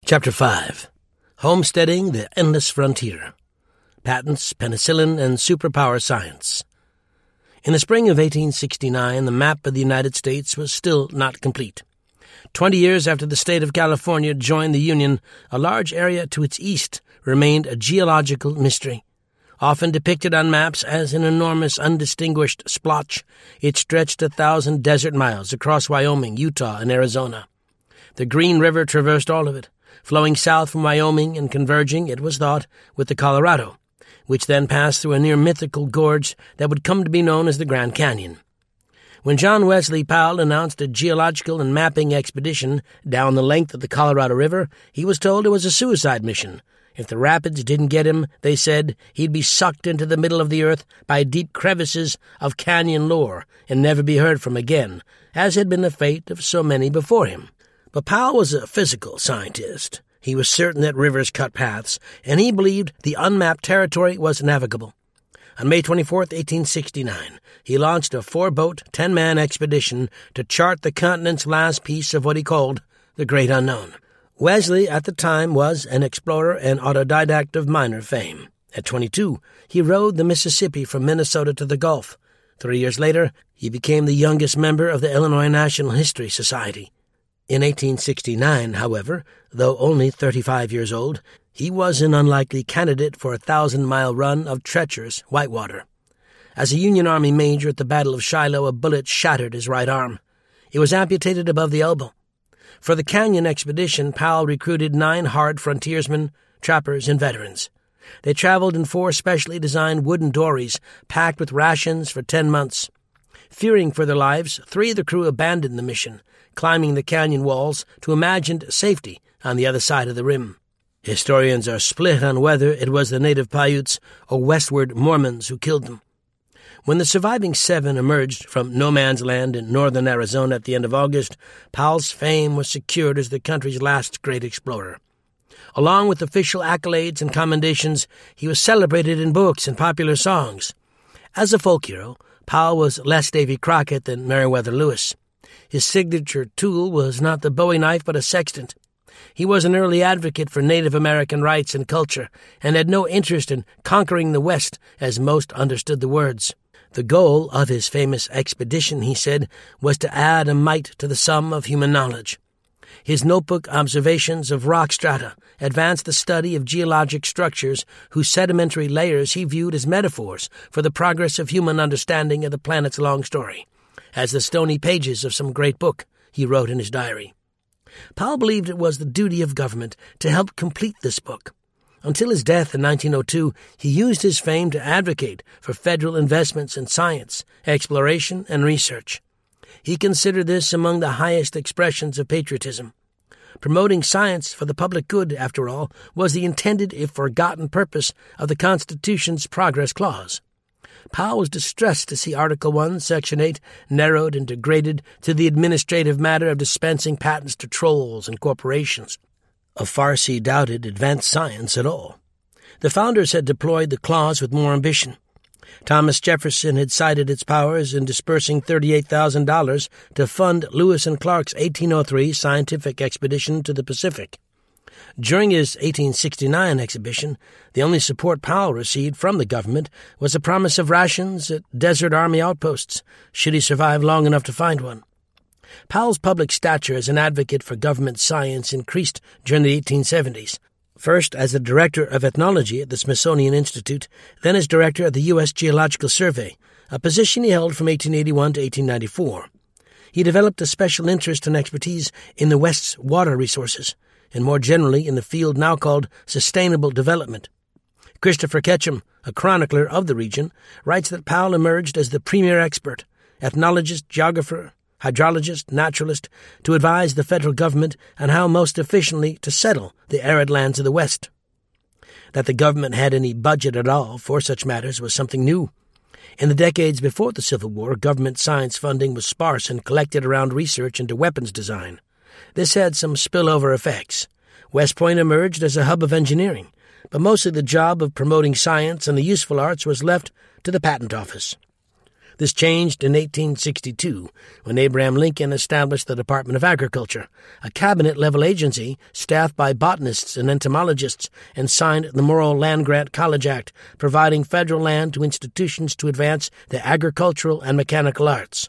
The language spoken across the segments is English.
Chapter 5. Homesteading the Endless Frontier. Patents, Penicillin, and Superpower Science. In the spring of 1869, the map of the United States was still not complete. 20 years after the state of California joined the Union, a large area to its east remained a geological mystery. Often depicted on maps as an enormous, undistinguished splotch, it stretched 1,000 desert miles across Wyoming, Utah, and Arizona. The Green River traversed all of it, flowing south from Wyoming and converging, it was thought, with the Colorado, which then passed through a near-mythical gorge that would come to be known as the Grand Canyon. When John Wesley Powell announced a geological and mapping expedition down the length of the Colorado River, he was told it was a suicide mission. If the rapids didn't get him, they said, he'd be sucked into the middle of the earth by deep crevices of canyon lore and never be heard from again, as had been the fate of so many before him. But Powell was a physical scientist. He was certain that rivers cut paths, and he believed the unmapped territory was navigable. On May 24, 1869, he launched a 4-boat, 10-man expedition to chart the continent's last piece of what he called the Great Unknown. Wesley, at the time, was an explorer and autodidact of minor fame. At 22, he rode the Mississippi from Minnesota to the Gulf. 3 years later, he became the youngest member of the Illinois National History Society. In 1869, however, though only 35 years old, he was an unlikely candidate for a 1,000-mile run of treacherous whitewater. As a Union Army major at the Battle of Shiloh, a bullet shattered his right arm. It was amputated above the elbow. For the Canyon expedition, Powell recruited 9 hard frontiersmen, trappers, and veterans. They traveled in 4 specially designed wooden dories packed with rations for 10 months. Fearing for their lives, 3 of the crew abandoned the mission, climbing the canyon walls to imagined safety on the other side of the rim. Historians are split on whether it was the native Paiutes or westward Mormons who killed them. When the surviving 7 emerged from no man's land in northern Arizona at the end of August, Powell's fame was secured as the country's last great explorer. Along with official accolades and commendations, he was celebrated in books and popular songs. As a folk hero, Powell was less Davy Crockett than Meriwether Lewis. His signature tool was not the Bowie knife but a sextant. He was an early advocate for Native American rights and culture, and had no interest in conquering the West as most understood the words. The goal of his famous expedition, he said, was to add a mite to the sum of human knowledge. His notebook observations of rock strata advanced the study of geologic structures whose sedimentary layers he viewed as metaphors for the progress of human understanding of the planet's long story, as the stony pages of some great book, he wrote in his diary. Powell believed it was the duty of government to help complete this book. Until his death in 1902, he used his fame to advocate for federal investments in science, exploration, and research. He considered this among the highest expressions of patriotism. Promoting science for the public good, after all, was the intended, if forgotten, purpose of the Constitution's Progress Clause. Powell was distressed to see Article 1, Section 8, narrowed and degraded to the administrative matter of dispensing patents to trolls and corporations. Of farce he doubted advanced science at all. The founders had deployed the clause with more ambition. Thomas Jefferson had cited its powers in dispersing $38,000 to fund Lewis and Clark's 1803 scientific expedition to the Pacific. During his 1869 exhibition, the only support Powell received from the government was a promise of rations at desert army outposts, should he survive long enough to find one. Powell's public stature as an advocate for government science increased during the 1870s, first as the director of ethnology at the Smithsonian Institute, then as director of the U.S. Geological Survey, a position he held from 1881 to 1894. He developed a special interest and expertise in the West's water resources, and more generally in the field now called sustainable development. Christopher Ketchum, a chronicler of the region, writes that Powell emerged as the premier expert, ethnologist, geographer, hydrologist, naturalist, to advise the federal government on how most efficiently to settle the arid lands of the West. That the government had any budget at all for such matters was something new. In the decades before the Civil War, government science funding was sparse and collected around research into weapons design. This had some spillover effects. West Point emerged as a hub of engineering, but mostly the job of promoting science and the useful arts was left to the patent office. This changed in 1862, when Abraham Lincoln established the Department of Agriculture, a cabinet-level agency staffed by botanists and entomologists, and signed the Morrill Land-Grant College Act, providing federal land to institutions to advance the agricultural and mechanical arts.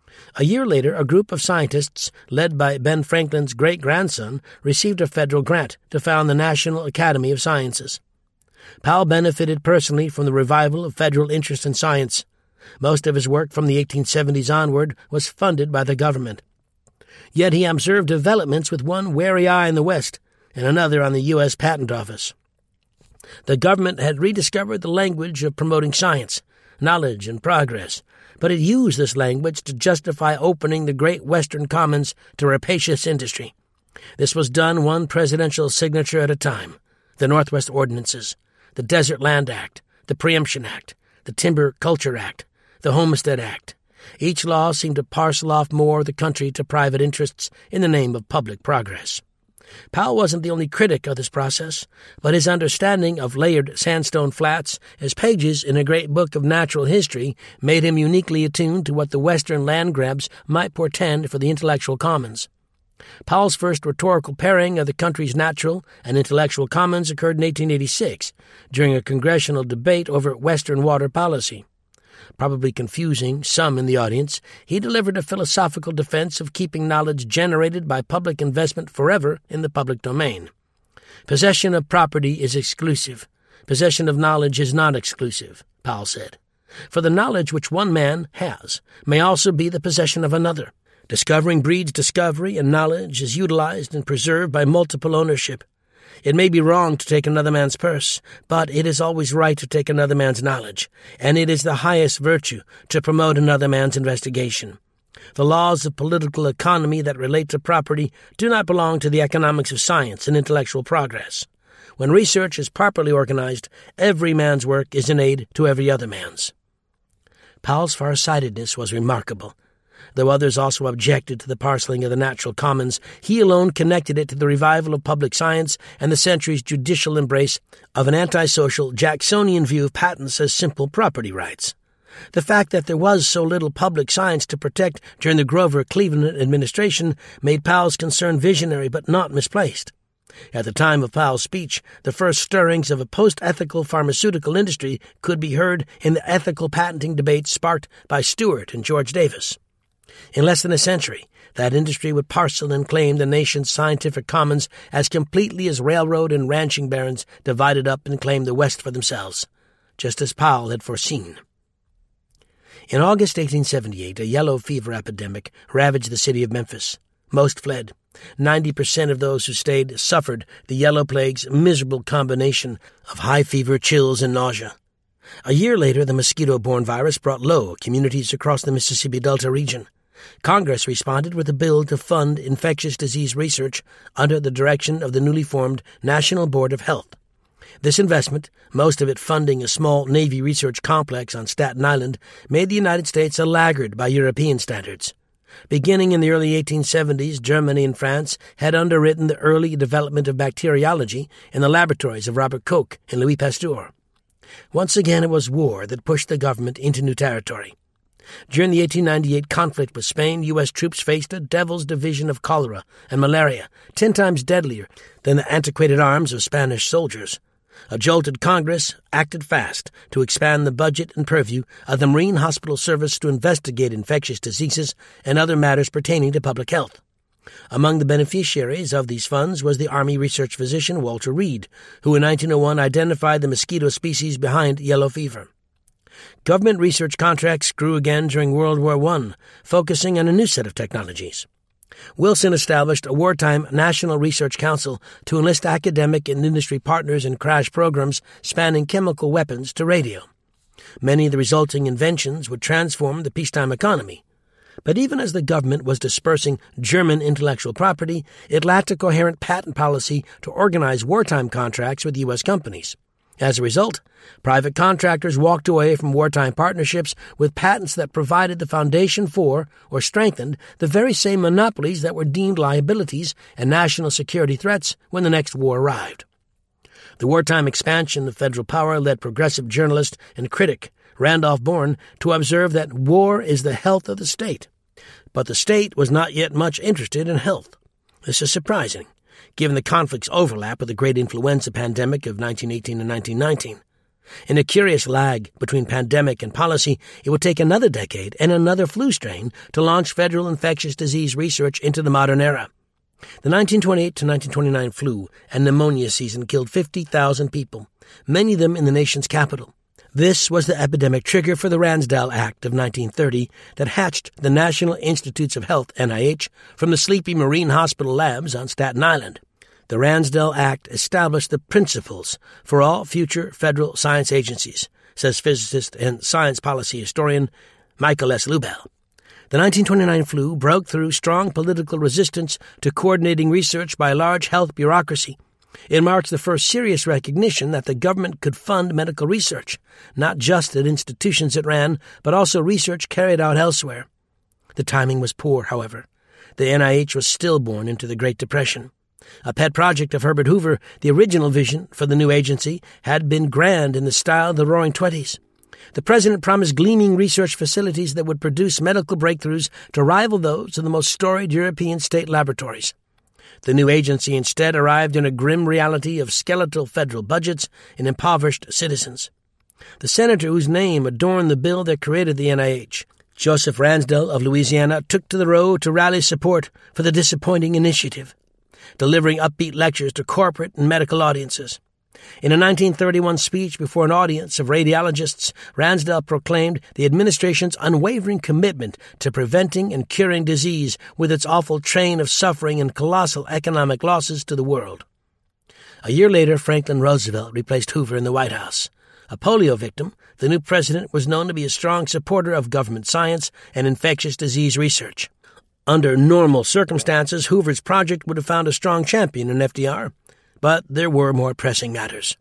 A year later, a group of scientists, led by Ben Franklin's great-grandson, received a federal grant to found the National Academy of Sciences. Powell benefited personally from the revival of federal interest in science. Most of his work from the 1870s onward was funded by the government. Yet he observed developments with one wary eye in the West and another on the U.S. Patent Office. The government had rediscovered the language of promoting science, knowledge, and progress, but it used this language to justify opening the great Western commons to rapacious industry. This was done one presidential signature at a time: the Northwest Ordinances, the Desert Land Act, the Preemption Act, the Timber Culture Act, the Homestead Act. Each law seemed to parcel off more of the country to private interests in the name of public progress. Powell wasn't the only critic of this process, but his understanding of layered sandstone flats as pages in a great book of natural history made him uniquely attuned to what the Western land grabs might portend for the intellectual commons. Powell's first rhetorical pairing of the country's natural and intellectual commons occurred in 1886, during a congressional debate over Western water policy. Probably confusing some in the audience, he delivered a philosophical defense of keeping knowledge generated by public investment forever in the public domain. Possession of property is exclusive. Possession of knowledge is not exclusive, Powell said. For the knowledge which one man has may also be the possession of another. Discovering breeds discovery, and knowledge is utilized and preserved by multiple ownership. It may be wrong to take another man's purse, but it is always right to take another man's knowledge, and it is the highest virtue to promote another man's investigation. The laws of political economy that relate to property do not belong to the economics of science and intellectual progress. When research is properly organized, every man's work is an aid to every other man's. Powell's farsightedness was remarkable. Though others also objected to the parceling of the natural commons, he alone connected it to the revival of public science and the century's judicial embrace of an antisocial Jacksonian view of patents as simple property rights. The fact that there was so little public science to protect during the Grover-Cleveland administration made Powell's concern visionary but not misplaced. At the time of Powell's speech, the first stirrings of a post-ethical pharmaceutical industry could be heard in the ethical patenting debates sparked by Stewart and George Davis. In less than a century, that industry would parcel and claim the nation's scientific commons as completely as railroad and ranching barons divided up and claimed the West for themselves, just as Powell had foreseen. In August 1878, a yellow fever epidemic ravaged the city of Memphis. Most fled. 90% of those who stayed suffered the yellow plague's miserable combination of high fever, chills, and nausea. A year later, the mosquito-borne virus brought low communities across the Mississippi Delta region. Congress responded with a bill to fund infectious disease research under the direction of the newly formed National Board of Health. This investment, most of it funding a small Navy research complex on Staten Island, made the United States a laggard by European standards. Beginning in the early 1870s, Germany and France had underwritten the early development of bacteriology in the laboratories of Robert Koch and Louis Pasteur. Once again, it was war that pushed the government into new territory. During the 1898 conflict with Spain, U.S. troops faced a devil's division of cholera and malaria, 10 times deadlier than the antiquated arms of Spanish soldiers. A jolted Congress acted fast to expand the budget and purview of the Marine Hospital Service to investigate infectious diseases and other matters pertaining to public health. Among the beneficiaries of these funds was the Army research physician Walter Reed, who in 1901 identified the mosquito species behind yellow fever. Government research contracts grew again during World War I, focusing on a new set of technologies. Wilson established a wartime National Research Council to enlist academic and industry partners in crash programs spanning chemical weapons to radio. Many of the resulting inventions would transform the peacetime economy. But even as the government was dispersing German intellectual property, it lacked a coherent patent policy to organize wartime contracts with U.S. companies. As a result, private contractors walked away from wartime partnerships with patents that provided the foundation for, or strengthened, the very same monopolies that were deemed liabilities and national security threats when the next war arrived. The wartime expansion of federal power led progressive journalist and critic Randolph Bourne, to observe that war is the health of the state. But the state was not yet much interested in health. This is surprising, given the conflict's overlap with the great influenza pandemic of 1918 and 1919. In a curious lag between pandemic and policy, it would take another decade and another flu strain to launch federal infectious disease research into the modern era. The 1928 to 1929 flu and pneumonia season killed 50,000 people, many of them in the nation's capital. This was the epidemic trigger for the Ransdell Act of 1930 that hatched the National Institutes of Health, NIH, from the sleepy Marine Hospital labs on Staten Island. The Ransdell Act established the principles for all future federal science agencies, says physicist and science policy historian Michael S. Lubell. The 1929 flu broke through strong political resistance to coordinating research by a large health bureaucracy. It marks the first serious recognition that the government could fund medical research, not just at institutions it ran, but also research carried out elsewhere. The timing was poor, however. The NIH was stillborn into the Great Depression. A pet project of Herbert Hoover, the original vision for the new agency had been grand in the style of the Roaring Twenties. The president promised gleaming research facilities that would produce medical breakthroughs to rival those of the most storied European state laboratories. The new agency instead arrived in a grim reality of skeletal federal budgets and impoverished citizens. The senator whose name adorned the bill that created the NIH, Joseph Ransdell of Louisiana, took to the road to rally support for the disappointing initiative, delivering upbeat lectures to corporate and medical audiences. In a 1931 speech before an audience of radiologists, Ransdell proclaimed the administration's unwavering commitment to preventing and curing disease with its awful train of suffering and colossal economic losses to the world. A year later, Franklin Roosevelt replaced Hoover in the White House. A polio victim, the new president was known to be a strong supporter of government science and infectious disease research. Under normal circumstances, Hoover's project would have found a strong champion in FDR, but there were more pressing matters.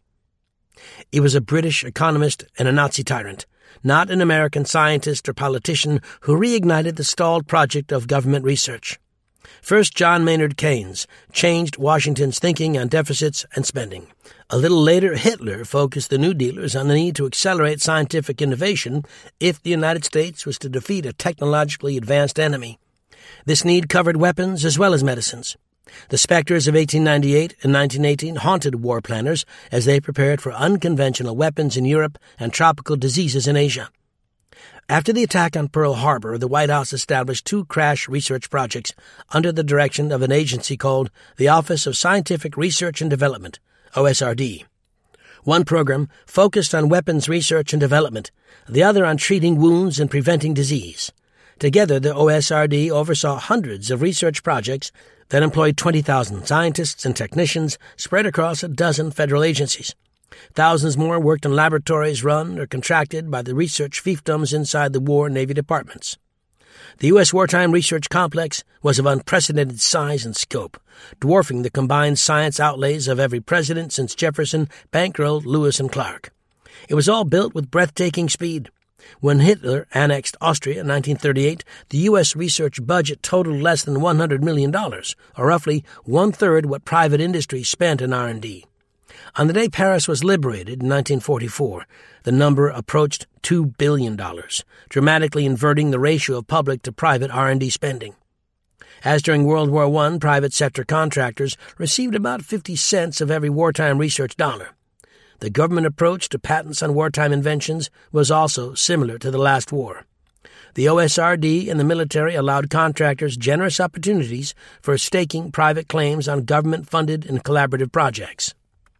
He was a British economist and a Nazi tyrant, not an American scientist or politician who reignited the stalled project of government research. First, John Maynard Keynes changed Washington's thinking on deficits and spending. A little later, Hitler focused the New Dealers on the need to accelerate scientific innovation if the United States was to defeat a technologically advanced enemy. This need covered weapons as well as medicines. The specters of 1898 and 1918 haunted war planners as they prepared for unconventional weapons in Europe and tropical diseases in Asia. After the attack on Pearl Harbor, the White House established 2 crash research projects under the direction of an agency called the Office of Scientific Research and Development, OSRD. One program focused on weapons research and development, the other on treating wounds and preventing disease. Together, the OSRD oversaw hundreds of research projects that employed 20,000 scientists and technicians spread across a dozen federal agencies. Thousands more worked in laboratories run or contracted by the research fiefdoms inside the War and Navy departments. The U.S. wartime research complex was of unprecedented size and scope, dwarfing the combined science outlays of every president since Jefferson bankrolled Lewis and Clark. It was all built with breathtaking speed. When Hitler annexed Austria in 1938, the U.S. research budget totaled less than $100 million, or roughly one-third what private industry spent in R&D. On the day Paris was liberated in 1944, the number approached $2 billion, dramatically inverting the ratio of public to private R&D spending. As during World War I, private sector contractors received about 50 cents of every wartime research dollar. The government approach to patents on wartime inventions was also similar to the last war. The OSRD and the military allowed contractors generous opportunities for staking private claims on government-funded and collaborative projects.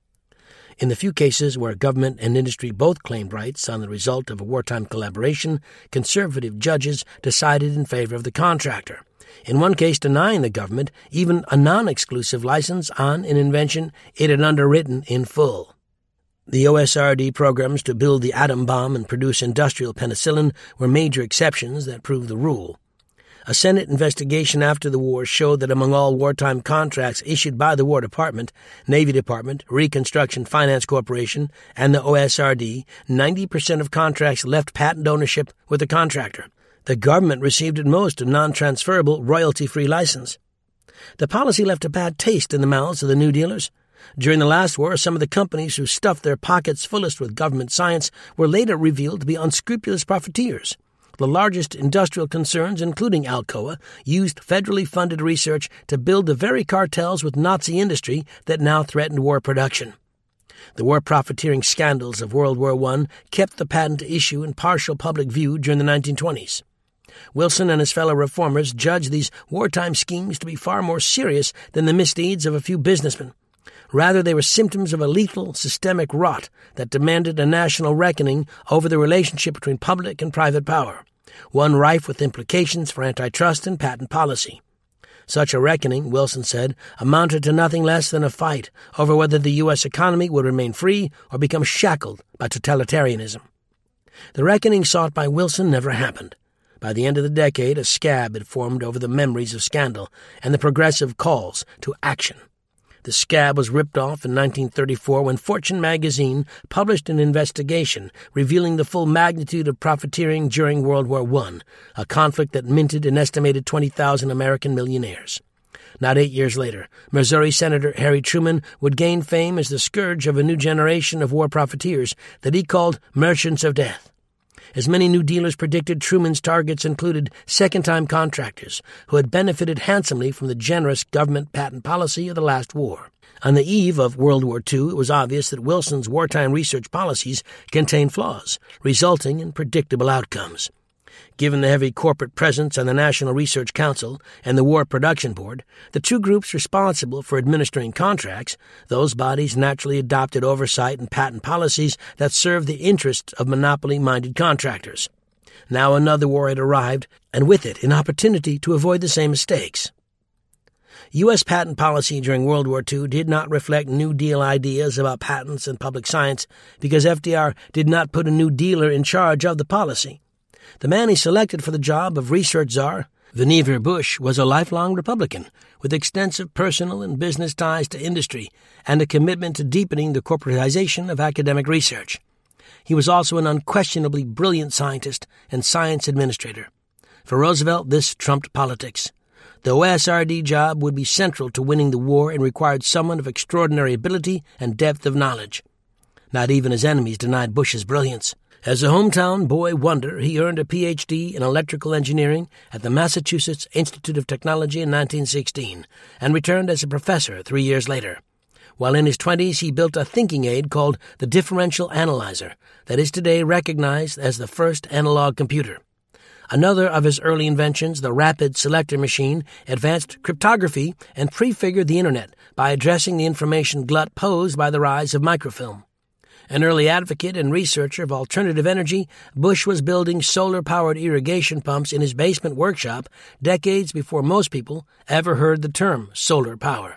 In the few cases where government and industry both claimed rights on the result of a wartime collaboration, conservative judges decided in favor of the contractor, in one case denying the government even a non-exclusive license on an invention it had underwritten in full. The OSRD programs to build the atom bomb and produce industrial penicillin were major exceptions that proved the rule. A Senate investigation after the war showed that among all wartime contracts issued by the War Department, Navy Department, Reconstruction Finance Corporation, and the OSRD, 90% of contracts left patent ownership with the contractor. The government received at most a non-transferable royalty-free license. The policy left a bad taste in the mouths of the New Dealers. During the last war, some of the companies who stuffed their pockets fullest with government science were later revealed to be unscrupulous profiteers. The largest industrial concerns, including Alcoa, used federally funded research to build the very cartels with Nazi industry that now threatened war production. The war profiteering scandals of World War I kept the patent issue in partial public view during the 1920s. Wilson and his fellow reformers judged these wartime schemes to be far more serious than the misdeeds of a few businessmen. Rather, they were symptoms of a lethal, systemic rot that demanded a national reckoning over the relationship between public and private power, one rife with implications for antitrust and patent policy. Such a reckoning, Wilson said, amounted to nothing less than a fight over whether the U.S. economy would remain free or become shackled by totalitarianism. The reckoning sought by Wilson never happened. By the end of the decade, a scab had formed over the memories of scandal and the progressive calls to action. The scab was ripped off in 1934 when Fortune magazine published an investigation revealing the full magnitude of profiteering during World War I, a conflict that minted an estimated 20,000 American millionaires. Not 8 years later, Missouri Senator Harry Truman would gain fame as the scourge of a new generation of war profiteers that he called merchants of death. As many New Dealers predicted, Truman's targets included second-time contractors who had benefited handsomely from the generous government patent policy of the last war. On the eve of World War II, it was obvious that Wilson's wartime research policies contained flaws, resulting in predictable outcomes. Given the heavy corporate presence on the National Research Council and the War Production Board, the two groups responsible for administering contracts, those bodies naturally adopted oversight and patent policies that served the interests of monopoly-minded contractors. Now another war had arrived, and with it an opportunity to avoid the same mistakes. U.S. patent policy during World War II did not reflect New Deal ideas about patents and public science because FDR did not put a New Dealer in charge of the policy. The man he selected for the job of research czar, Vannevar Bush, was a lifelong Republican with extensive personal and business ties to industry and a commitment to deepening the corporatization of academic research. He was also an unquestionably brilliant scientist and science administrator. For Roosevelt, this trumped politics. The OSRD job would be central to winning the war and required someone of extraordinary ability and depth of knowledge. Not even his enemies denied Bush's brilliance. As a hometown boy wonder, he earned a Ph.D. in electrical engineering at the Massachusetts Institute of Technology in 1916 and returned as a professor 3 years later. While in his 20s, he built a thinking aid called the differential analyzer that is today recognized as the first analog computer. Another of his early inventions, the rapid selector machine, advanced cryptography and prefigured the Internet by addressing the information glut posed by the rise of microfilm. An early advocate and researcher of alternative energy, Bush was building solar-powered irrigation pumps in his basement workshop decades before most people ever heard the term solar power.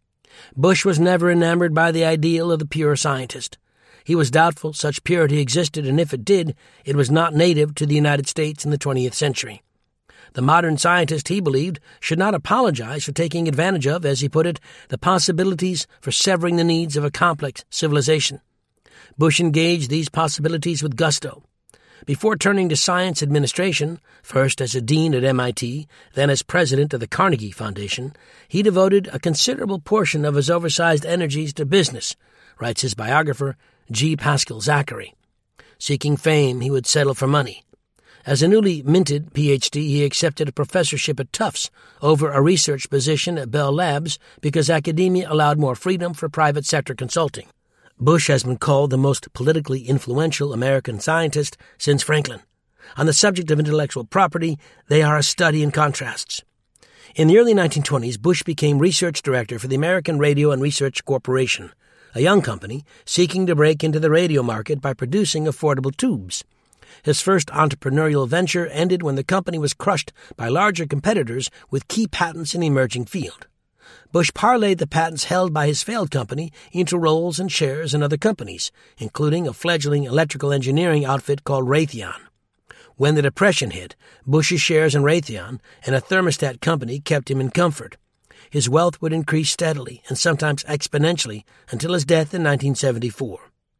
Bush was never enamored by the ideal of the pure scientist. He was doubtful such purity existed, and if it did, it was not native to the United States in the 20th century. The modern scientist, he believed, should not apologize for taking advantage of, as he put it, the possibilities for severing the needs of a complex civilization. Bush engaged these possibilities with gusto. Before turning to science administration, first as a dean at MIT, then as president of the Carnegie Foundation, he devoted a considerable portion of his oversized energies to business, writes his biographer, G. Pascal Zachary. Seeking fame, he would settle for money. As a newly minted Ph.D., he accepted a professorship at Tufts over a research position at Bell Labs because academia allowed more freedom for private sector consulting. Bush has been called the most politically influential American scientist since Franklin. On the subject of intellectual property, they are a study in contrasts. In the early 1920s, Bush became research director for the American Radio and Research Corporation, a young company seeking to break into the radio market by producing affordable tubes. His first entrepreneurial venture ended when the company was crushed by larger competitors with key patents in the emerging field. Bush parlayed the patents held by his failed company into roles and shares in other companies, including a fledgling electrical engineering outfit called Raytheon. When the Depression hit, Bush's shares in Raytheon and a thermostat company kept him in comfort. His wealth would increase steadily and sometimes exponentially until his death in 1974.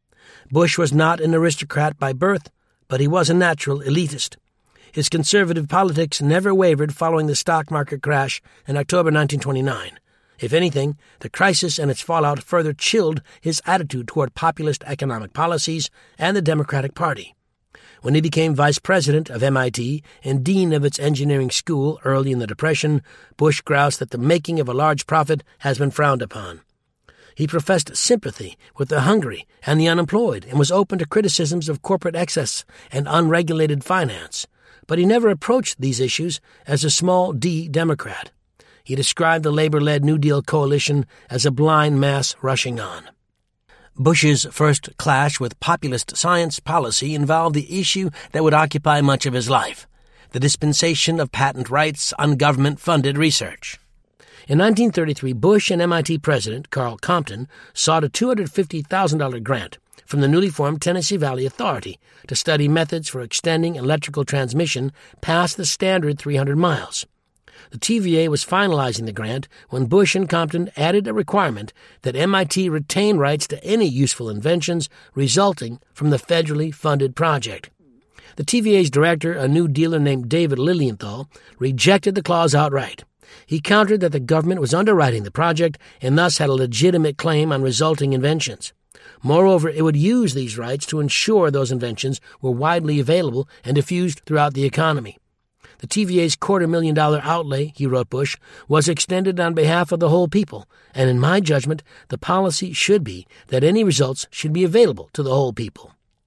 Bush was not an aristocrat by birth, but he was a natural elitist. His conservative politics never wavered following the stock market crash in October 1929. If anything, the crisis and its fallout further chilled his attitude toward populist economic policies and the Democratic Party. When he became vice president of MIT and dean of its engineering school early in the Depression, Bush groused that the making of a large profit has been frowned upon. He professed sympathy with the hungry and the unemployed and was open to criticisms of corporate excess and unregulated finance, but he never approached these issues as a small D Democrat. He described the labor-led New Deal coalition as a blind mass rushing on. Bush's first clash with populist science policy involved the issue that would occupy much of his life, the dispensation of patent rights on government-funded research. In 1933, Bush and MIT President Carl Compton sought a $250,000 grant from the newly formed Tennessee Valley Authority to study methods for extending electrical transmission past the standard 300 miles. The TVA was finalizing the grant when Bush and Compton added a requirement that MIT retain rights to any useful inventions resulting from the federally funded project. The TVA's director, a New Dealer named David Lilienthal, rejected the clause outright. He countered that the government was underwriting the project and thus had a legitimate claim on resulting inventions. Moreover, it would use these rights to ensure those inventions were widely available and diffused throughout the economy. The TVA's $250,000 outlay, he wrote Bush, was extended on behalf of the whole people, and in my judgment, the policy should be that any results should be available to the whole people.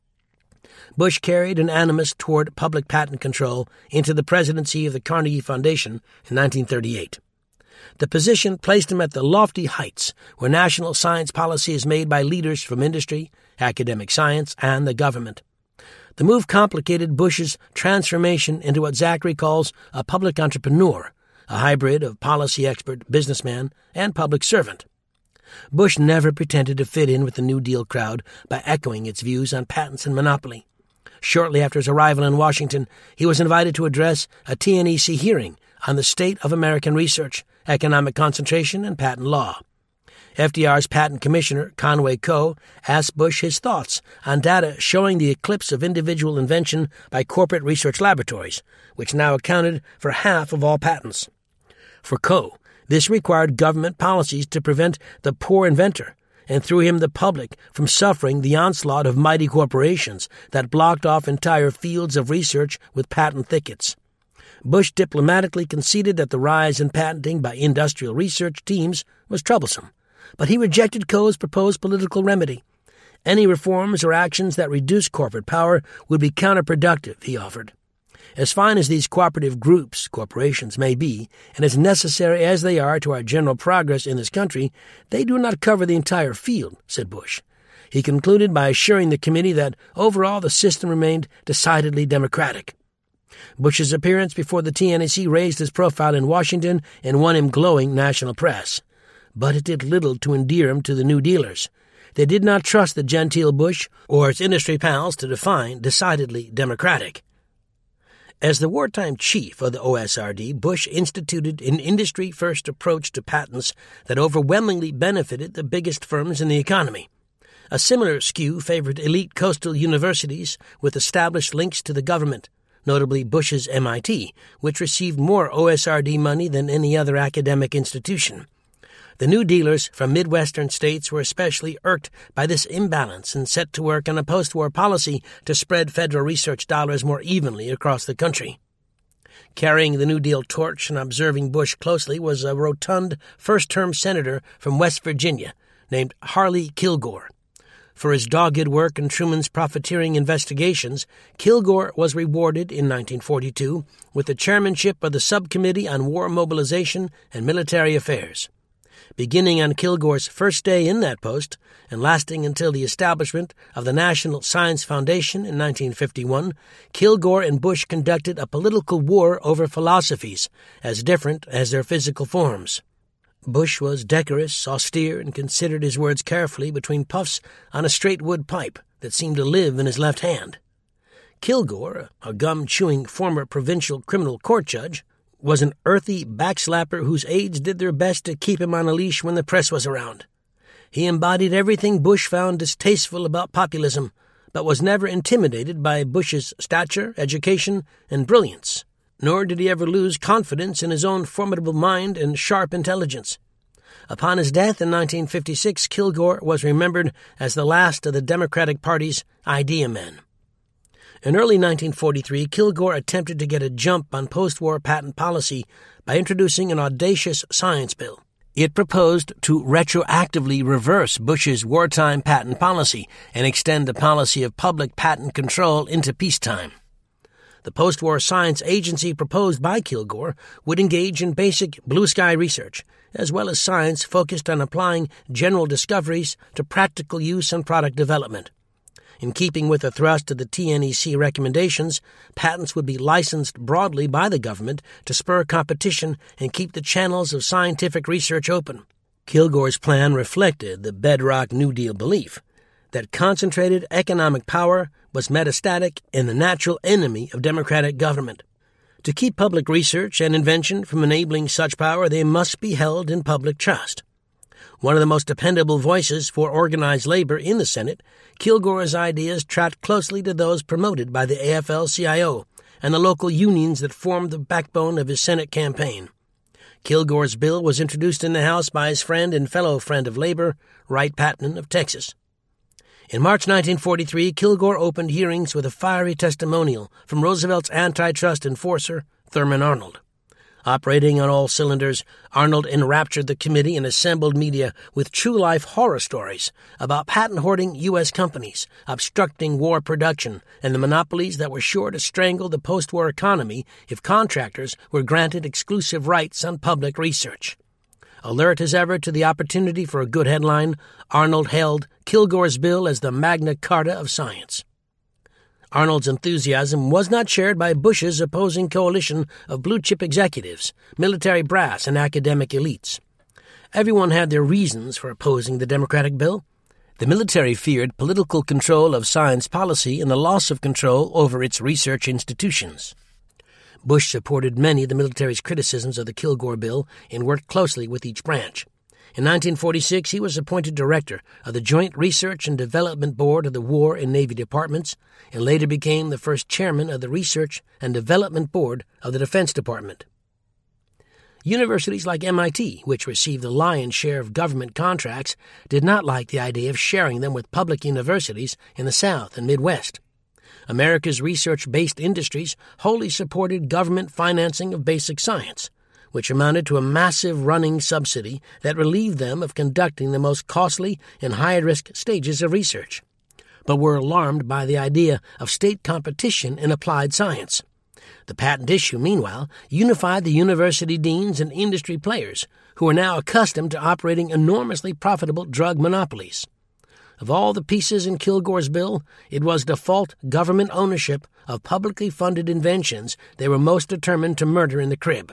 Bush carried an animus toward public patent control into the presidency of the Carnegie Foundation in 1938. The position placed him at the lofty heights where national science policy is made by leaders from industry, academic science, and the government. The move complicated Bush's transformation into what Zachary calls a public entrepreneur, a hybrid of policy expert, businessman, and public servant. Bush never pretended to fit in with the New Deal crowd by echoing its views on patents and monopoly. Shortly after his arrival in Washington, he was invited to address a TNEC hearing on the state of American research, economic concentration, and patent law. FDR's patent commissioner, Conway Coe, asked Bush his thoughts on data showing the eclipse of individual invention by corporate research laboratories, which now accounted for half of all patents. For Coe, this required government policies to prevent the poor inventor and through him the public from suffering the onslaught of mighty corporations that blocked off entire fields of research with patent thickets. Bush diplomatically conceded that the rise in patenting by industrial research teams was troublesome, but he rejected Coe's proposed political remedy. Any reforms or actions that reduce corporate power would be counterproductive, he offered. As fine as these cooperative groups, corporations, may be, and as necessary as they are to our general progress in this country, they do not cover the entire field, said Bush. He concluded by assuring the committee that overall the system remained decidedly democratic. Bush's appearance before the TNEC raised his profile in Washington and won him glowing national press. But it did little to endear him to the New Dealers. They did not trust the genteel Bush or his industry pals to define decidedly democratic. As the wartime chief of the OSRD, Bush instituted an industry-first approach to patents that overwhelmingly benefited the biggest firms in the economy. A similar skew favored elite coastal universities with established links to the government, notably Bush's MIT, which received more OSRD money than any other academic institution. The New Dealers from Midwestern states were especially irked by this imbalance and set to work on a post-war policy to spread federal research dollars more evenly across the country. Carrying the New Deal torch and observing Bush closely was a rotund first-term senator from West Virginia named Harley Kilgore. For his dogged work in Truman's profiteering investigations, Kilgore was rewarded in 1942 with the chairmanship of the Subcommittee on War Mobilization and Military Affairs. Beginning on Kilgore's first day in that post and lasting until the establishment of the National Science Foundation in 1951, Kilgore and Bush conducted a political war over philosophies as different as their physical forms. Bush was decorous, austere, and considered his words carefully between puffs on a straight wood pipe that seemed to live in his left hand. Kilgore, a gum-chewing former provincial criminal court judge, was an earthy backslapper whose aides did their best to keep him on a leash when the press was around. He embodied everything Bush found distasteful about populism, but was never intimidated by Bush's stature, education, and brilliance, nor did he ever lose confidence in his own formidable mind and sharp intelligence. Upon his death in 1956, Kilgore was remembered as the last of the Democratic Party's idea men. In early 1943, Kilgore attempted to get a jump on post-war patent policy by introducing an audacious science bill. It proposed to retroactively reverse Bush's wartime patent policy and extend the policy of public patent control into peacetime. The post-war science agency proposed by Kilgore would engage in basic blue-sky research, as well as science focused on applying general discoveries to practical use and product development. In keeping with the thrust of the TNEC recommendations, patents would be licensed broadly by the government to spur competition and keep the channels of scientific research open. Kilgore's plan reflected the bedrock New Deal belief that concentrated economic power was metastatic and the natural enemy of democratic government. To keep public research and invention from enabling such power, they must be held in public trust. One of the most dependable voices for organized labor in the Senate, Kilgore's ideas tracked closely to those promoted by the AFL-CIO and the local unions that formed the backbone of his Senate campaign. Kilgore's bill was introduced in the House by his friend and fellow friend of labor, Wright-Patman of Texas. In March 1943, Kilgore opened hearings with a fiery testimonial from Roosevelt's antitrust enforcer, Thurman Arnold. Operating on all cylinders, Arnold enraptured the committee and assembled media with true-life horror stories about patent-hoarding U.S. companies, obstructing war production, and the monopolies that were sure to strangle the post-war economy if contractors were granted exclusive rights on public research. Alert as ever to the opportunity for a good headline, Arnold hailed Kilgore's bill as the Magna Carta of science. Arnold's enthusiasm was not shared by Bush's opposing coalition of blue-chip executives, military brass, and academic elites. Everyone had their reasons for opposing the Democratic bill. The military feared political control of science policy and the loss of control over its research institutions. Bush supported many of the military's criticisms of the Kilgore bill and worked closely with each branch. In 1946, he was appointed director of the Joint Research and Development Board of the War and Navy Departments and later became the first chairman of the Research and Development Board of the Defense Department. Universities like MIT, which received the lion's share of government contracts, did not like the idea of sharing them with public universities in the South and Midwest. America's research-based industries wholly supported government financing of basic science, which amounted to a massive running subsidy that relieved them of conducting the most costly and high-risk stages of research, but were alarmed by the idea of state competition in applied science. The patent issue, meanwhile, unified the university deans and industry players, who were now accustomed to operating enormously profitable drug monopolies. Of all the pieces in Kilgore's bill, it was default government ownership of publicly funded inventions they were most determined to murder in the crib.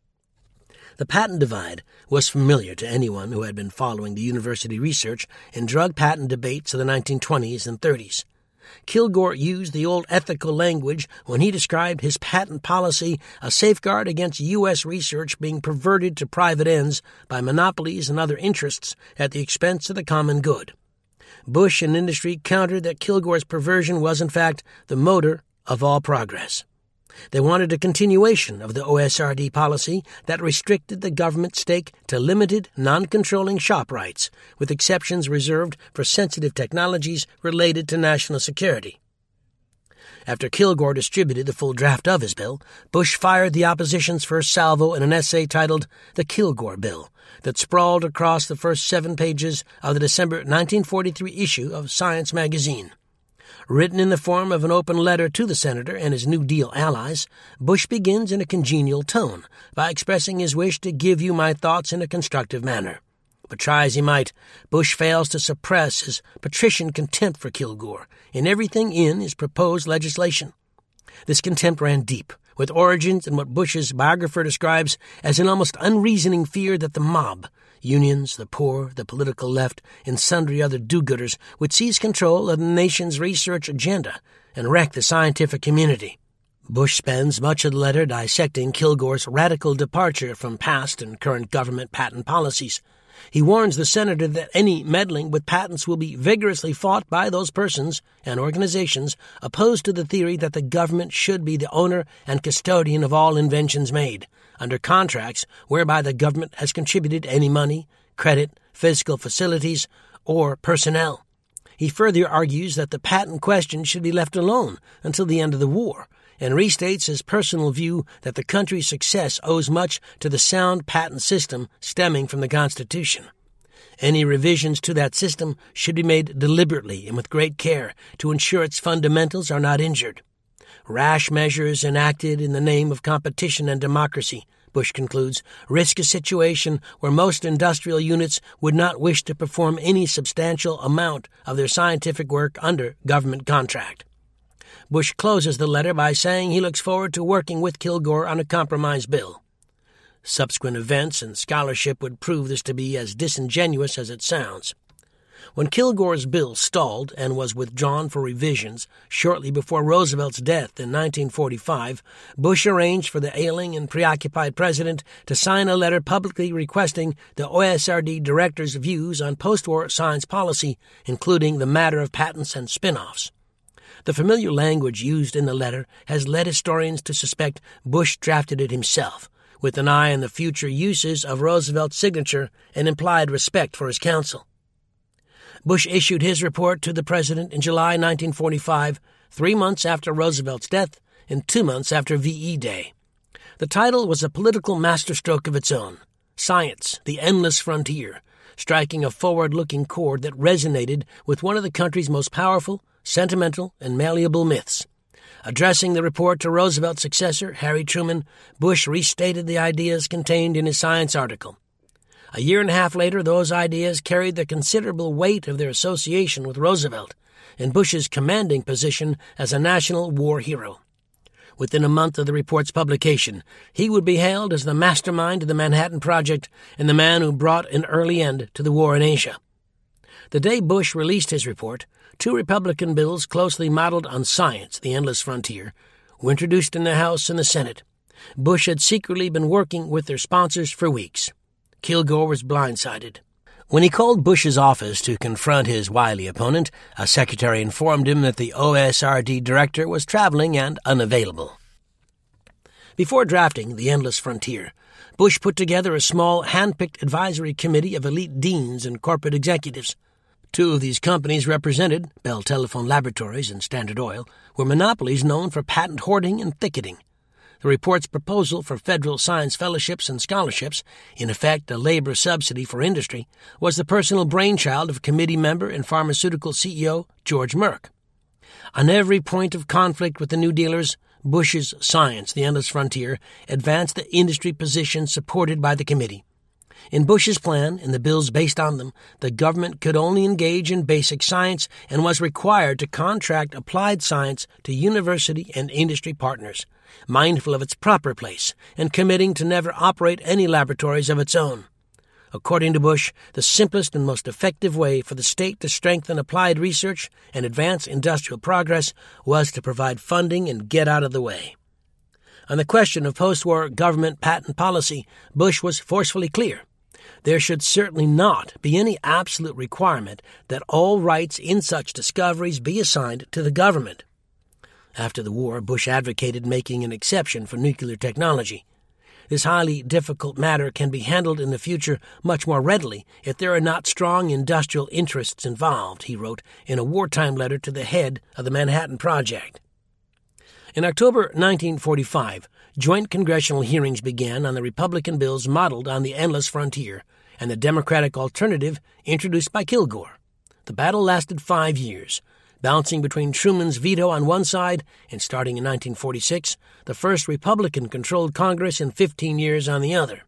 The patent divide was familiar to anyone who had been following the university research and drug patent debates of the 1920s and 30s. Kilgore used the old ethical language when he described his patent policy a safeguard against U.S. research being perverted to private ends by monopolies and other interests at the expense of the common good. Bush and industry countered that Kilgore's perversion was, in fact, the motor of all progress. They wanted a continuation of the OSRD policy that restricted the government stake to limited, non-controlling shop rights, with exceptions reserved for sensitive technologies related to national security. After Kilgore distributed the full draft of his bill, Bush fired the opposition's first salvo in an essay titled The Kilgore Bill that sprawled across the first 7 pages of the December 1943 issue of Science magazine. Written in the form of an open letter to the senator and his New Deal allies, Bush begins in a congenial tone by expressing his wish to give you my thoughts in a constructive manner. But try as he might, Bush fails to suppress his patrician contempt for Kilgore and everything in his proposed legislation. This contempt ran deep, with origins in what Bush's biographer describes as an almost unreasoning fear that the mob, unions, the poor, the political left, and sundry other do-gooders would seize control of the nation's research agenda and wreck the scientific community. Bush spends much of the letter dissecting Kilgore's radical departure from past and current government patent policies. He warns the senator that any meddling with patents will be vigorously fought by those persons and organizations opposed to the theory that the government should be the owner and custodian of all inventions made, under contracts whereby the government has contributed any money, credit, physical facilities, or personnel. He further argues that the patent question should be left alone until the end of the war, and restates his personal view that the country's success owes much to the sound patent system stemming from the Constitution. Any revisions to that system should be made deliberately and with great care to ensure its fundamentals are not injured. Rash measures enacted in the name of competition and democracy, Bush concludes, risk a situation where most industrial units would not wish to perform any substantial amount of their scientific work under government contract. Bush closes the letter by saying he looks forward to working with Kilgore on a compromise bill. Subsequent events and scholarship would prove this to be as disingenuous as it sounds. When Kilgore's bill stalled and was withdrawn for revisions shortly before Roosevelt's death in 1945, Bush arranged for the ailing and preoccupied president to sign a letter publicly requesting the OSRD director's views on post-war science policy, including the matter of patents and spin-offs. The familiar language used in the letter has led historians to suspect Bush drafted it himself, with an eye on the future uses of Roosevelt's signature and implied respect for his counsel. Bush issued his report to the president in July 1945, 3 months after Roosevelt's death and 2 months after VE Day. The title was a political masterstroke of its own, Science, the Endless Frontier, striking a forward-looking chord that resonated with one of the country's most powerful, sentimental, and malleable myths. Addressing the report to Roosevelt's successor, Harry Truman, Bush restated the ideas contained in his science article. A year and a half later, those ideas carried the considerable weight of their association with Roosevelt and Bush's commanding position as a national war hero. Within a month of the report's publication, he would be hailed as the mastermind of the Manhattan Project and the man who brought an early end to the war in Asia. The day Bush released his report, 2 Republican bills closely modeled on Science, the Endless Frontier, were introduced in the House and the Senate. Bush had secretly been working with their sponsors for weeks. Kilgore was blindsided. When he called Bush's office to confront his wily opponent, a secretary informed him that the OSRD director was traveling and unavailable. Before drafting The Endless Frontier, Bush put together a small, hand-picked advisory committee of elite deans and corporate executives. 2 of these companies represented, Bell Telephone Laboratories and Standard Oil, were monopolies known for patent hoarding and thicketing. The report's proposal for federal science fellowships and scholarships, in effect a labor subsidy for industry, was the personal brainchild of committee member and pharmaceutical CEO George Merck. On every point of conflict with the New Dealers, Bush's Science, the Endless Frontier, advanced the industry position supported by the committee. In Bush's plan, and the bills based on them, the government could only engage in basic science and was required to contract applied science to university and industry partners, mindful of its proper place and committing to never operate any laboratories of its own. According to Bush, the simplest and most effective way for the state to strengthen applied research and advance industrial progress was to provide funding and get out of the way. On the question of post-war government patent policy, Bush was forcefully clear. There should certainly not be any absolute requirement that all rights in such discoveries be assigned to the government. After the war, Bush advocated making an exception for nuclear technology. This highly difficult matter can be handled in the future much more readily if there are not strong industrial interests involved, he wrote in a wartime letter to the head of the Manhattan Project. In October 1945, joint congressional hearings began on the Republican bills modeled on the Endless Frontier and the Democratic alternative introduced by Kilgore. The battle lasted 5 years, bouncing between Truman's veto on one side and, starting in 1946, the first Republican-controlled Congress in 15 years on the other.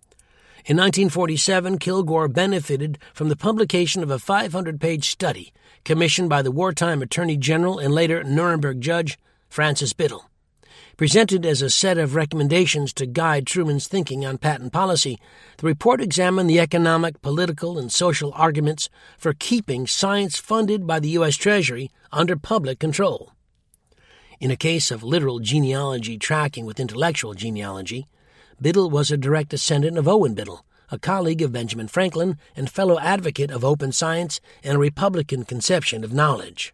In 1947, Kilgore benefited from the publication of a 500-page study commissioned by the wartime Attorney General and later Nuremberg judge Francis Biddle. Presented as a set of recommendations to guide Truman's thinking on patent policy, the report examined the economic, political, and social arguments for keeping science funded by the U.S. Treasury under public control. In a case of literal genealogy tracking with intellectual genealogy, Biddle was a direct descendant of Owen Biddle, a colleague of Benjamin Franklin and fellow advocate of open science and a Republican conception of knowledge.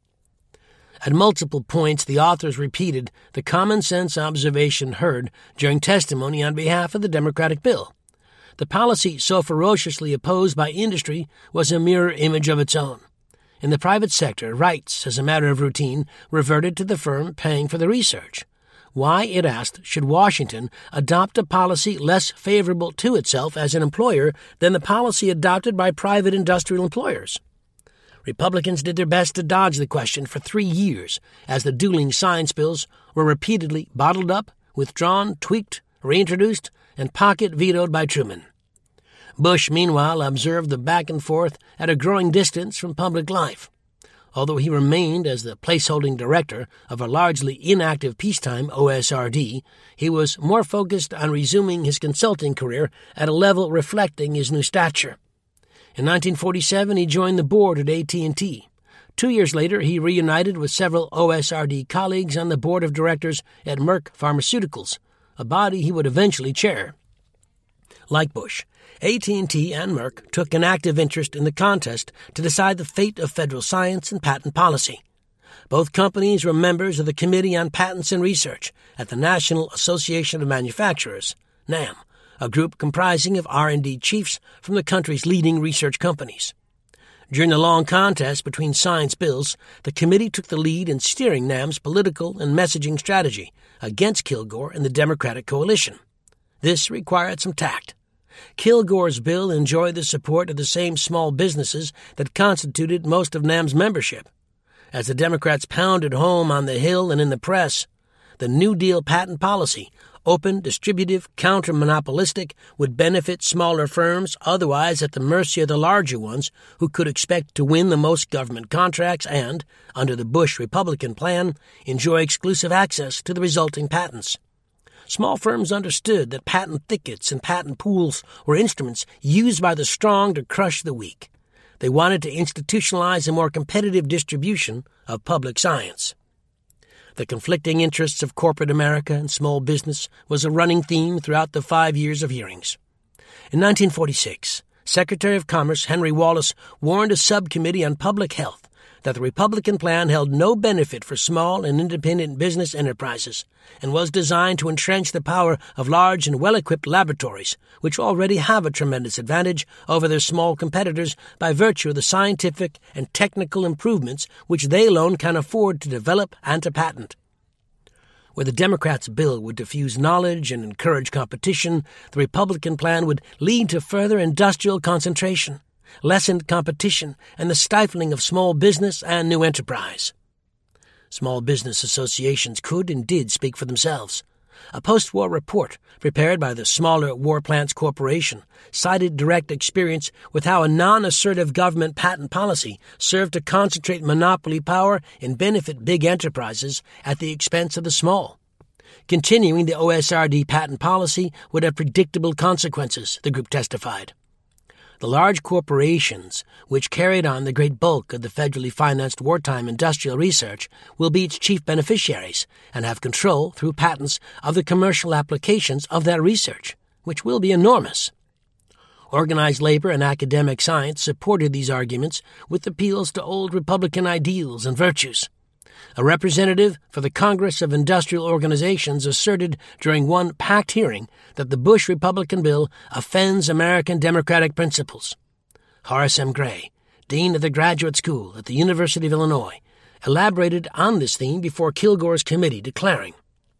At multiple points, the authors repeated the common-sense observation heard during testimony on behalf of the Democratic bill. The policy so ferociously opposed by industry was a mirror image of its own. In the private sector, rights, as a matter of routine, reverted to the firm paying for the research. Why, it asked, should Washington adopt a policy less favorable to itself as an employer than the policy adopted by private industrial employers? Republicans did their best to dodge the question for 3 years as the dueling science bills were repeatedly bottled up, withdrawn, tweaked, reintroduced, and pocket-vetoed by Truman. Bush, meanwhile, observed the back and forth at a growing distance from public life. Although he remained as the placeholding director of a largely inactive peacetime OSRD, he was more focused on resuming his consulting career at a level reflecting his new stature. In 1947, he joined the board at AT&T. 2 years later, he reunited with several OSRD colleagues on the board of directors at Merck Pharmaceuticals, a body he would eventually chair. Like Bush, AT&T and Merck took an active interest in the contest to decide the fate of federal science and patent policy. Both companies were members of the Committee on Patents and Research at the National Association of Manufacturers, NAM, a group comprising of R&D chiefs from the country's leading research companies. During the long contest between science bills, the committee took the lead in steering NAM's political and messaging strategy against Kilgore and the Democratic coalition. This required some tact. Kilgore's bill enjoyed the support of the same small businesses that constituted most of NAM's membership. As the Democrats pounded home on the Hill and in the press, the New Deal patent policy, open, distributive, counter-monopolistic, would benefit smaller firms otherwise at the mercy of the larger ones who could expect to win the most government contracts and, under the Bush Republican plan, enjoy exclusive access to the resulting patents. Small firms understood that patent thickets and patent pools were instruments used by the strong to crush the weak. They wanted to institutionalize a more competitive distribution of public science. The conflicting interests of corporate America and small business was a running theme throughout the 5 years of hearings. In 1946, Secretary of Commerce Henry Wallace warned a subcommittee on public health that the Republican plan held no benefit for small and independent business enterprises and was designed to entrench the power of large and well-equipped laboratories, which already have a tremendous advantage over their small competitors by virtue of the scientific and technical improvements which they alone can afford to develop and to patent. Where the Democrats' bill would diffuse knowledge and encourage competition, the Republican plan would lead to further industrial concentration, lessened competition, and the stifling of small business and new enterprise. Small business associations could and did speak for themselves. A post-war report prepared by the Smaller War Plants Corporation cited direct experience with how a non-assertive government patent policy served to concentrate monopoly power and benefit big enterprises at the expense of the small. Continuing the OSRD patent policy would have predictable consequences, the group testified. The large corporations, which carried on the great bulk of the federally financed wartime industrial research, will be its chief beneficiaries and have control through patents of the commercial applications of that research, which will be enormous. Organized labor and academic science supported these arguments with appeals to old Republican ideals and virtues. A representative for the Congress of Industrial Organizations asserted during one packed hearing that the Bush Republican bill offends American democratic principles. Horace M. Gray, dean of the Graduate School at the University of Illinois, elaborated on this theme before Kilgore's committee, declaring,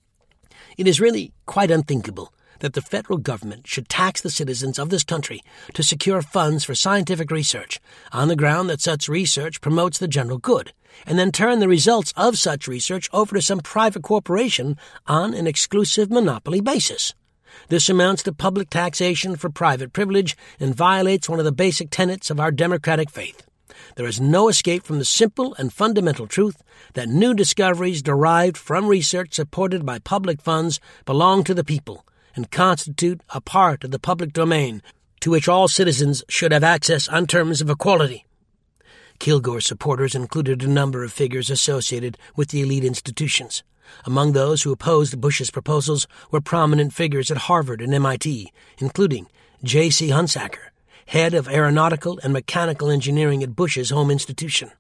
"It is really quite unthinkable that the federal government should tax the citizens of this country to secure funds for scientific research on the ground that such research promotes the general good, and then turn the results of such research over to some private corporation on an exclusive monopoly basis. This amounts to public taxation for private privilege and violates one of the basic tenets of our democratic faith. There is no escape from the simple and fundamental truth that new discoveries derived from research supported by public funds belong to the people and constitute a part of the public domain to which all citizens should have access on terms of equality." Kilgore's supporters included a number of figures associated with the elite institutions. Among those who opposed Bush's proposals were prominent figures at Harvard and MIT, including J.C. Hunsaker, head of aeronautical and mechanical engineering at Bush's home institution.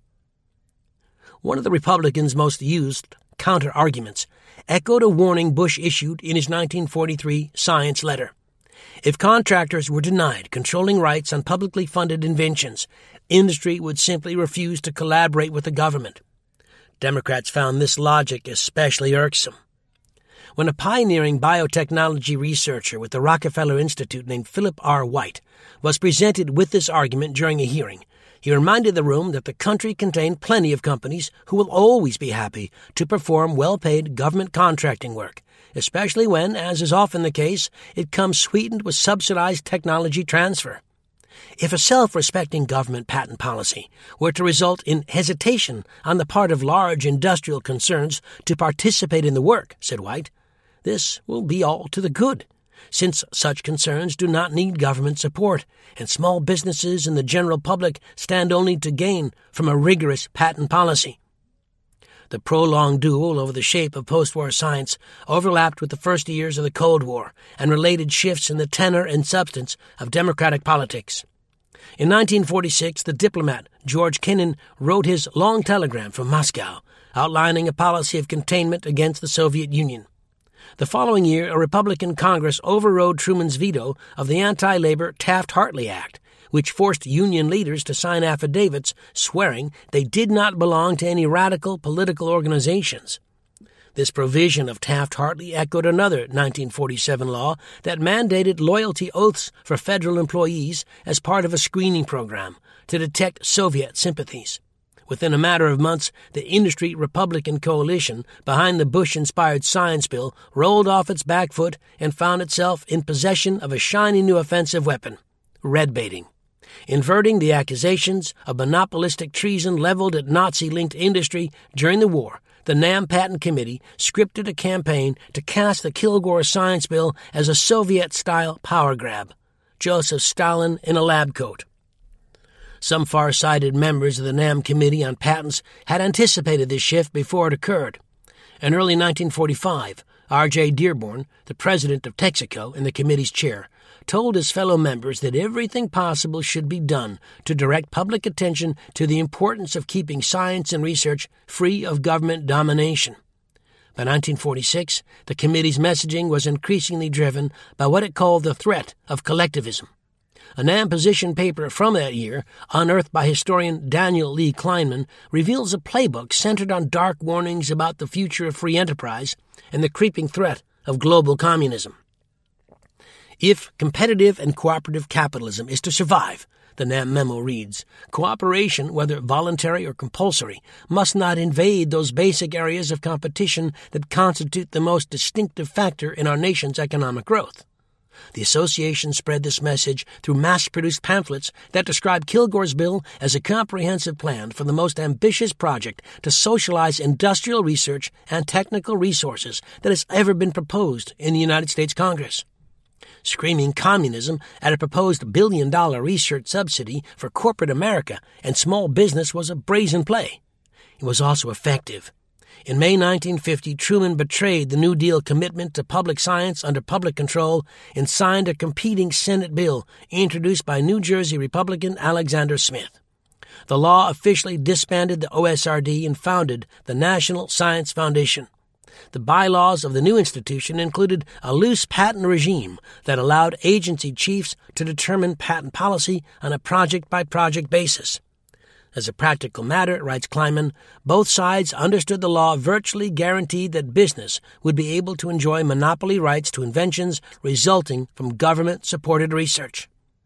One of the Republicans' most used counter-arguments echoed a warning Bush issued in his 1943 science letter. If contractors were denied controlling rights on publicly funded inventions, industry would simply refuse to collaborate with the government. Democrats found this logic especially irksome. When a pioneering biotechnology researcher with the Rockefeller Institute named Philip R. White was presented with this argument during a hearing, he reminded the room that the country contained plenty of companies who will always be happy to perform well-paid government contracting work, especially when, as is often the case, it comes sweetened with subsidized technology transfer. If a self-respecting government patent policy were to result in hesitation on the part of large industrial concerns to participate in the work, said White, this will be all to the good, since such concerns do not need government support, and small businesses and the general public stand only to gain from a rigorous patent policy. The prolonged duel over the shape of post-war science overlapped with the first years of the Cold War and related shifts in the tenor and substance of democratic politics. In 1946, the diplomat George Kennan wrote his long telegram from Moscow, outlining a policy of containment against the Soviet Union. The following year, a Republican Congress overrode Truman's veto of the anti-labor Taft-Hartley Act, which forced union leaders to sign affidavits swearing they did not belong to any radical political organizations. This provision of Taft-Hartley echoed another 1947 law that mandated loyalty oaths for federal employees as part of a screening program to detect Soviet sympathies. Within a matter of months, the industry Republican coalition behind the Bush-inspired science bill rolled off its back foot and found itself in possession of a shiny new offensive weapon, red baiting. Inverting the accusations of monopolistic treason leveled at Nazi-linked industry during the war, the NAM Patent Committee scripted a campaign to cast the Kilgore science bill as a Soviet-style power grab, Joseph Stalin in a lab coat. Some far-sighted members of the NAM Committee on Patents had anticipated this shift before it occurred. In early 1945, R.J. Dearborn, the president of Texaco and the committee's chair, told his fellow members that everything possible should be done to direct public attention to the importance of keeping science and research free of government domination. By 1946, the committee's messaging was increasingly driven by what it called the threat of collectivism. A NAM position paper from that year, unearthed by historian Daniel Lee Kleinman, reveals a playbook centered on dark warnings about the future of free enterprise and the creeping threat of global communism. If competitive and cooperative capitalism is to survive, the NAM memo reads, cooperation, whether voluntary or compulsory, must not invade those basic areas of competition that constitute the most distinctive factor in our nation's economic growth. The association spread this message through mass-produced pamphlets that describe Kilgore's bill as a comprehensive plan for the most ambitious project to socialize industrial research and technical resources that has ever been proposed in the United States Congress. Screaming communism at a proposed billion-dollar research subsidy for corporate America and small business was a brazen play. It was also effective. In May 1950, Truman betrayed the New Deal commitment to public science under public control and signed a competing Senate bill introduced by New Jersey Republican Alexander Smith. The law officially disbanded the OSRD and founded the National Science Foundation. The bylaws of the new institution included a loose patent regime that allowed agency chiefs to determine patent policy on a project-by-project basis. As a practical matter, writes Kleinman, both sides understood the law virtually guaranteed that business would be able to enjoy monopoly rights to inventions resulting from government-supported research.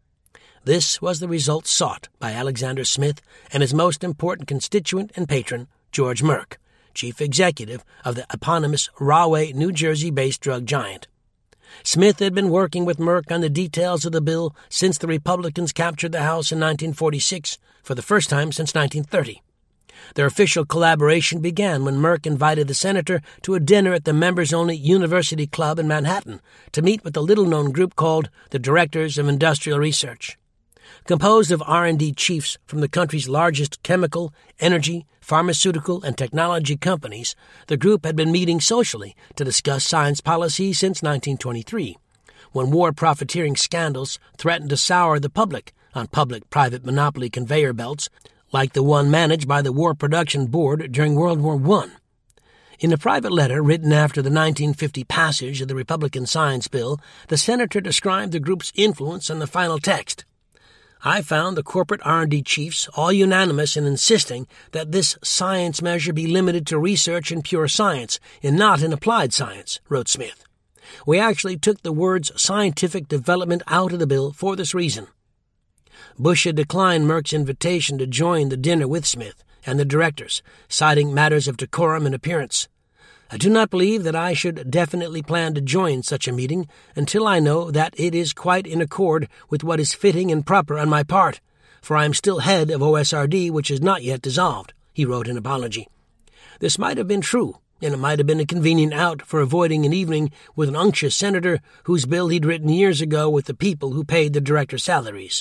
This was the result sought by Alexander Smith and his most important constituent and patron, George Merck, chief executive of the eponymous Rahway, New Jersey-based drug giant. Smith had been working with Merck on the details of the bill since the Republicans captured the House in 1946, for the first time since 1930. Their official collaboration began when Merck invited the senator to a dinner at the members-only University Club in Manhattan to meet with a little-known group called the Directors of Industrial Research. Composed of R&D chiefs from the country's largest chemical, energy, pharmaceutical, and technology companies, the group had been meeting socially to discuss science policy since 1923, when war profiteering scandals threatened to sour the public on public-private monopoly conveyor belts like the one managed by the War Production Board during World War I. In a private letter written after the 1950 passage of the Republican Science Bill, the senator described the group's influence on the final text. I found the corporate R&D chiefs all unanimous in insisting that this science measure be limited to research in pure science and not in applied science, wrote Smith. We actually took the words scientific development out of the bill for this reason. Bush had declined Merck's invitation to join the dinner with Smith and the directors, citing matters of decorum and appearance. I do not believe that I should definitely plan to join such a meeting until I know that it is quite in accord with what is fitting and proper on my part, for I am still head of OSRD, which is not yet dissolved, he wrote in apology. This might have been true, and it might have been a convenient out for avoiding an evening with an unctuous senator whose bill he'd written years ago with the people who paid the director's salaries.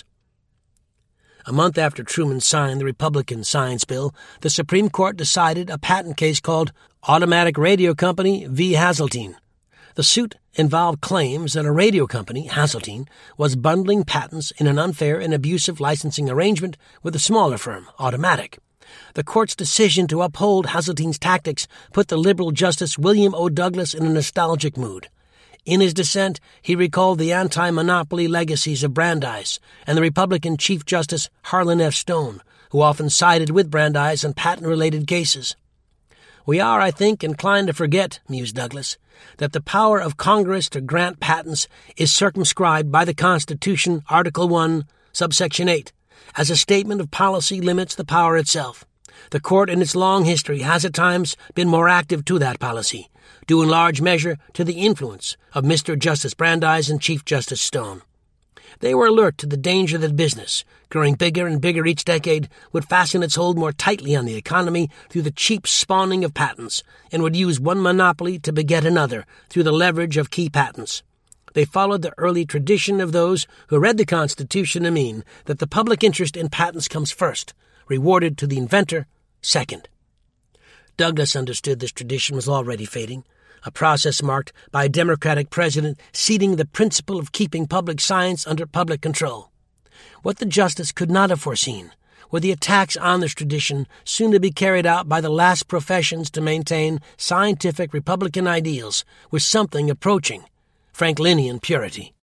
A month after Truman signed the Republican Science Bill, the Supreme Court decided a patent case called Automatic Radio Company v. Hazeltine. The suit involved claims that a radio company, Hazeltine, was bundling patents in an unfair and abusive licensing arrangement with a smaller firm, Automatic. The court's decision to uphold Hazeltine's tactics put the liberal Justice William O. Douglas in a nostalgic mood. In his dissent, he recalled the anti-monopoly legacies of Brandeis and the Republican Chief Justice Harlan F. Stone, who often sided with Brandeis on patent-related cases. We are, I think, inclined to forget, mused Douglas, that the power of Congress to grant patents is circumscribed by the Constitution, Article 1, subsection 8, as a statement of policy limits the power itself. The court in its long history has at times been more active to that policy, due in large measure to the influence of Mr. Justice Brandeis and Chief Justice Stone. They were alert to the danger that business, growing bigger and bigger each decade, would fasten its hold more tightly on the economy through the cheap spawning of patents, and would use one monopoly to beget another through the leverage of key patents. They followed the early tradition of those who read the Constitution to mean that the public interest in patents comes first, rewarded to the inventor second. Douglas understood this tradition was already fading, a process marked by a Democratic president ceding the principle of keeping public science under public control. What the justice could not have foreseen were the attacks on this tradition soon to be carried out by the last professions to maintain scientific Republican ideals with something approaching Franklinian purity.